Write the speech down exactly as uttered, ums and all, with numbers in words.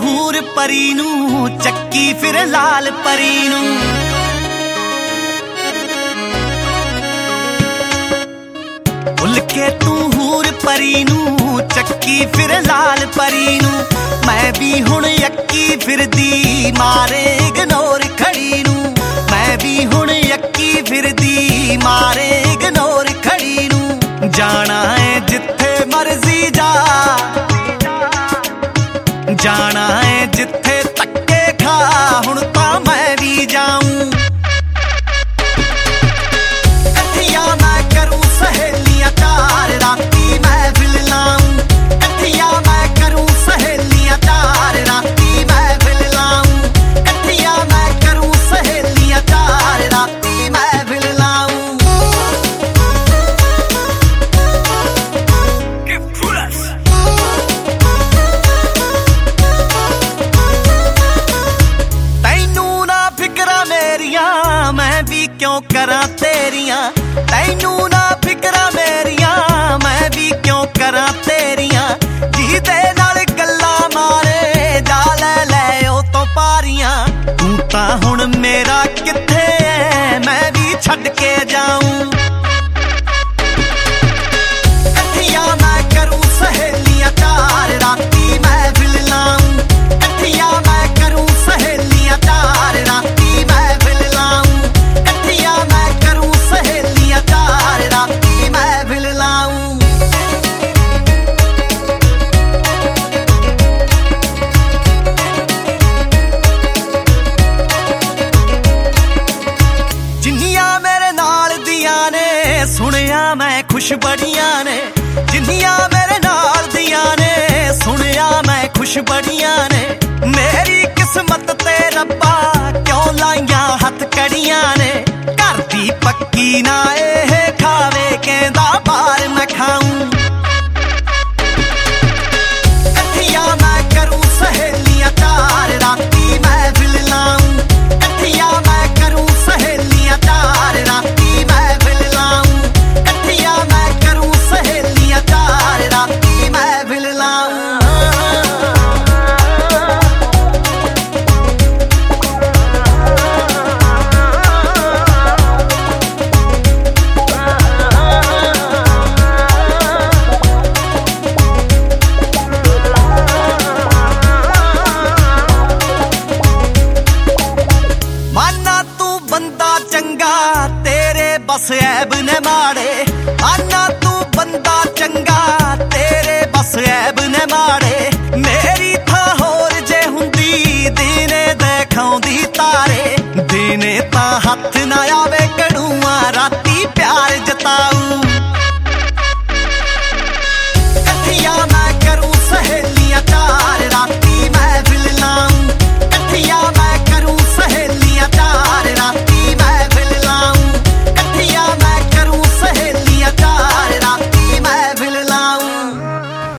हूर परी नू चक्की फिर लाल परी नू। भुल के तू हूर परी नू चक्की फिर लाल परी नू। मैं भी हुण यक्की फिरदी मारे इग्नोर खड़ी नू। मैं भी हुण यक्की फिरदी मारे इग्नोर खड़ी नू। जाना है जिथे मर्जी जा, जाना है जिथे धक्के खा, हुण तां मैं भी जाऊं। कठिया मैं करूं सहेलियां चार राती महफिल लाऊं। कठिया मैं करूं सहेलियां चार राती महफिल लाऊं। कठिया मैं करूं सहेलियां चार राती महफिल लाऊं। मैं भी क्यों करा तेरियां, तैनू ना फिकरा मेरिया। मैं भी क्यों करा तेरियां, जिहदे नाल गल्ला मारे जा ले ले ओ तो पारियां। तू तां हुण मेरा किथे है, मैं भी छड्ड के जाऊं। कठिया मैं करूं सहेलियां चार राती महफिल लाऊं। कठिया मैं करूं सहेलियां चार राती महफिल लाऊं। कठिया मैं करूं सहेलियां चार राती महफिल लाऊं। जिन्नियां मेरे नाल दियां ने सुनिया मैं खुश बड़ियां ने। जिन्नियां मेरे नाल दियां ने सुनिया मैं खुश बड़ियां ने। मेरी किस्मत ते रब्बा क्यों लाइयां हथ कड़ियां ने। घर दी पक्की ना एह खावे कहंदा बार मैं खाऊं। कठिया मैं करूं सहेलियां चार राती महफिल लाऊं। कठिया मैं करूं सहेलियां चार राती महफिल लाऊं। कठिया मैं करूं सहेलियां चार राती महफिल लाऊं। चंगा तेरे बस ऐब ने माड़े। आना तू बंदा चंगा तेरे बस ऐब ने माड़े। मेरी था होर जे हुंदी दिने दिखाउंदी तारे। दिने तां हथ ना आवे कड़ूआ रात